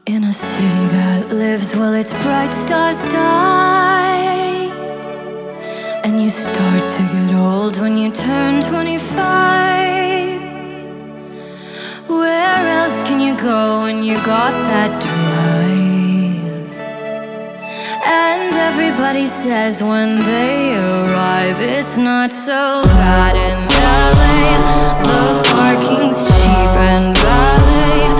In a city that lives while its bright stars die, and you start to get old when you turn 25. Where else can you go when you got that drive? And everybody says when they arrive, it's not so bad in LA. The parking's cheap and valet